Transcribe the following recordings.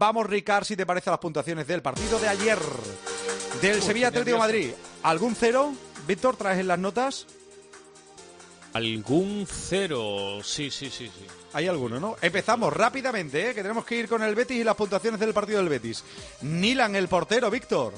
Vamos, Ricard, si te parece, a las puntuaciones del partido de ayer del Sevilla Atlético de Madrid. ¿Algún cero? Víctor, ¿traes en las notas? Algún cero, sí. Hay alguno, ¿no? Empezamos rápidamente, que tenemos que ir con el Betis y las puntuaciones del partido del Betis. Nilan, el portero, Víctor.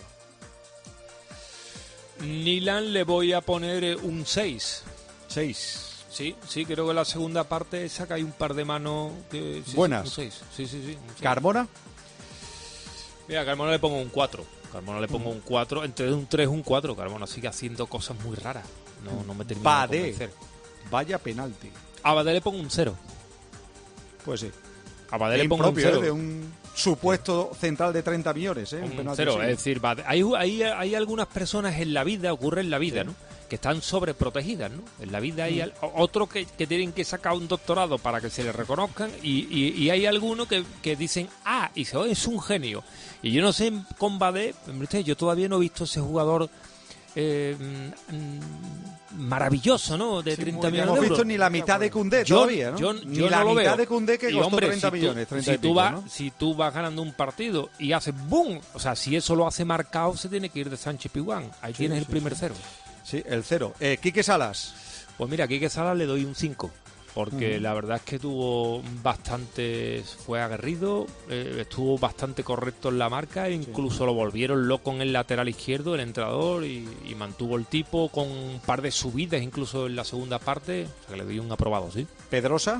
Nilan le voy a poner un 6. 6. Sí, creo que en la segunda parte saca hay un par de manos que... Buenas. Un 6. Sí, un 6. ¿Carmona? Mira, a Carmona le pongo un 4. Carmona le pongo un 4, entre un 3 y un 4. Carmona sigue haciendo cosas muy raras. No me termina de convencer. Vaya penalti. A Badé le pongo un 0. Pues sí. A Badé le pongo un 0. De un supuesto central de 30 millones, ¿eh? Un 0, es decir, hay algunas personas en la vida, ocurre en la vida, sí, ¿no?, que están sobreprotegidas, ¿no? En la vida hay otros que tienen que sacar un doctorado para que se les reconozcan y hay algunos que dicen, es un genio. Y yo no sé, con Badé, yo todavía no he visto ese jugador maravilloso, ¿no? De 30 millones de euros. No hemos visto ni la mitad de Koundé todavía, ¿no? Ni la no lo mitad veo. De Koundé que costó 30 millones. Si tú vas ganando un partido y haces ¡boom! O sea, si eso lo hace marcado, se tiene que ir de Sánchez Pizjuán. Ahí tienes el primer 0. Sí, el 0. Quique Salas. Pues mira, a Quique Salas le doy un 5. Porque la verdad es que fue aguerrido, estuvo bastante correcto en la marca, incluso lo volvieron loco en el lateral izquierdo, el entrenador, y mantuvo el tipo con un par de subidas incluso en la segunda parte, o sea que le doy un aprobado, ¿sí? ¿Pedrosa?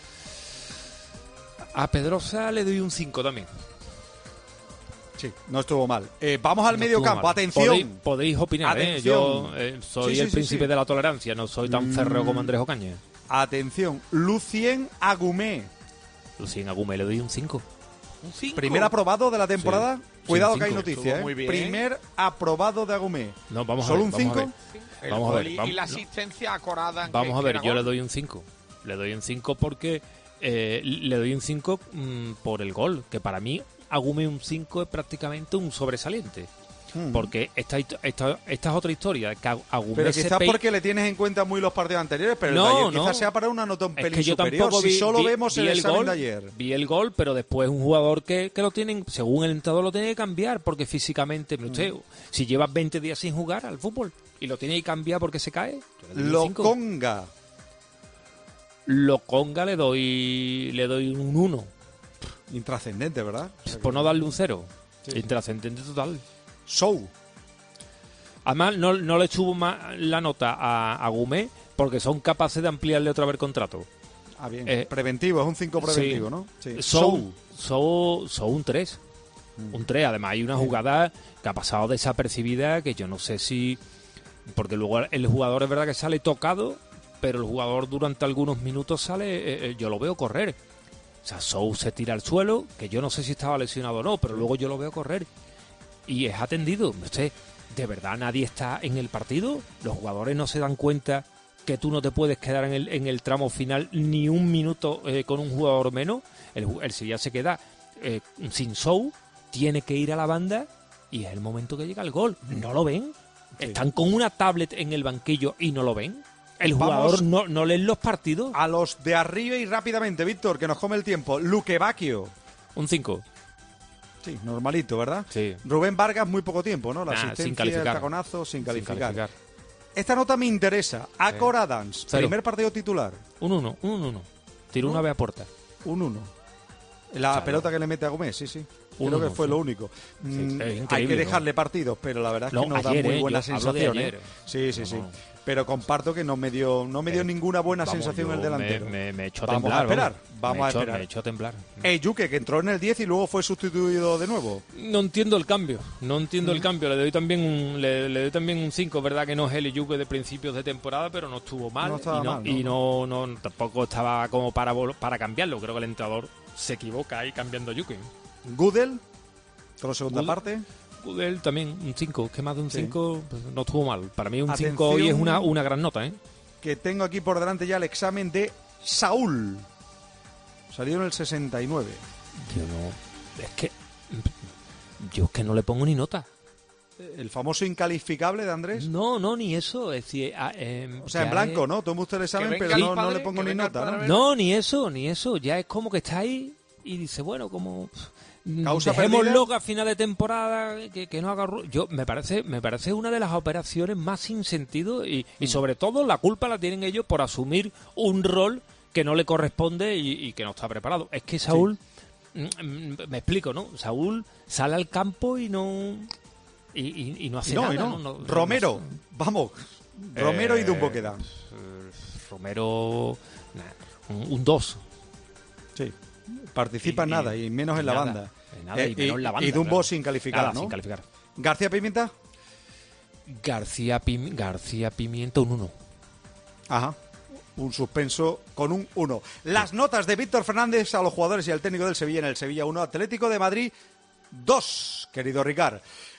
A Pedrosa le doy un 5 también. Sí, no estuvo mal. Vamos al medio campo, atención. Podéis opinar, yo soy el príncipe de la tolerancia, no soy tan férreo como Andrés Ocaña. Atención, Lucien Agumé. Lucien Agumé le doy un 5. ¿Un 5? Primer aprobado de la temporada. Sí. Cuidado Sí, que hay noticias, muy bien. Primer aprobado de Agumé. No, vamos ¿Solo a ver, un 5? Vamos a ver. Y la asistencia acordada. Vamos a ver, yo le doy un 5. Le doy un 5 porque le doy un 5 por el gol, que para mí Agumé un 5 es prácticamente un sobresaliente. Porque esta es otra historia. Que Agumé pero quizás porque le tienes en cuenta muy los partidos anteriores, pero el de ayer quizás sea para una nota un pelín yo superior. Si solo vemos el examen gol, de ayer. Vi el gol, pero después un jugador que lo tienen, según el entrenador, lo tiene que cambiar, porque físicamente, usted, si llevas 20 días sin jugar al fútbol y lo tiene que cambiar porque se cae. Lokonga le doy un 1. Intrascendente, ¿verdad? Por no darle un 0. Sí. Intrascendente total. Sou. Además, no le subo más la nota a Agumé porque son capaces de ampliarle otra vez el contrato. Bien. Preventivo, es un 5 preventivo, sí. ¿no? Sí. Sou un 3. Un 3. Además, hay una jugada que ha pasado desapercibida que yo no sé si... Porque luego el jugador es verdad que sale tocado, pero el jugador durante algunos minutos sale... yo lo veo correr. O sea, Sou se tira al suelo, que yo no sé si estaba lesionado o no, pero luego yo lo veo correr. Y es atendido. Usted, ¿de verdad nadie está en el partido? ¿Los jugadores no se dan cuenta que tú no te puedes quedar en el tramo final ni un minuto con un jugador menos? El Sevilla se queda sin Sou, tiene que ir a la banda y es el momento que llega el gol. ¿No lo ven? Sí. Están con una tablet en el banquillo y no lo ven. El jugador no lee los partidos. A los de arriba y rápidamente, Víctor, que nos come el tiempo. Luque Bacchio. Un 5. Sí, normalito, ¿verdad? Sí. Rubén Vargas, muy poco tiempo, ¿no? La asistencia, el taconazo, sin calificar. Esta nota me interesa. Acor Adams, primer partido titular. Un 1. Tiró una vez a puerta. Un 1. La pelota que le mete a Gómez, sí. Creo que fue lo único. Hay que dejarle partidos, pero la verdad es que no da muy buena sensación. Sí. Pero comparto que no me dio ninguna buena sensación el delantero. Me echó a temblar. Vamos a esperar. Me echó a temblar. Yuke, que entró en el 10 y luego fue sustituido de nuevo. No entiendo el cambio. Le doy también un 5, verdad que no es el Yuke de principios de temporada, pero no estuvo mal. No tampoco estaba como para cambiarlo. Creo que el entrenador se equivoca ahí cambiando Yuke. Gudel, por la segunda parte. Gudel también un 5, que más de un 5 pues no estuvo mal. Para mí un 5 hoy es una gran nota, ¿eh? Que tengo aquí por delante ya el examen de Saúl. Salió en el 69. Yo es que no le pongo ni nota. ¿El famoso incalificable de Andrés? No, ni eso. Es decir, o sea, en blanco, ¿no? Toma usted el examen, pero no le pongo ni nota, ¿no? No, ni eso. Ya es como que está ahí y dice, bueno, como... dejémoslo a final de temporada, que no haga... Me parece una de las operaciones más sin sentido y sobre todo la culpa la tienen ellos por asumir un rol que no le corresponde y que no está preparado. Es que Saúl, me explico, ¿no? Saúl sale al campo y no hace nada. No, Romero, vamos, Romero y Dumbo quedan. Romero, un 2. Sí, participa en nada y menos en la banda. Y Dumbo sin calificar, nada, ¿no? Sin calificar. ¿García Pimienta? García Pimienta, un 1. Ajá. Un suspenso con un 1. Las notas de Víctor Fernández a los jugadores y al técnico del Sevilla en el Sevilla 1, Atlético de Madrid 2, querido Ricard.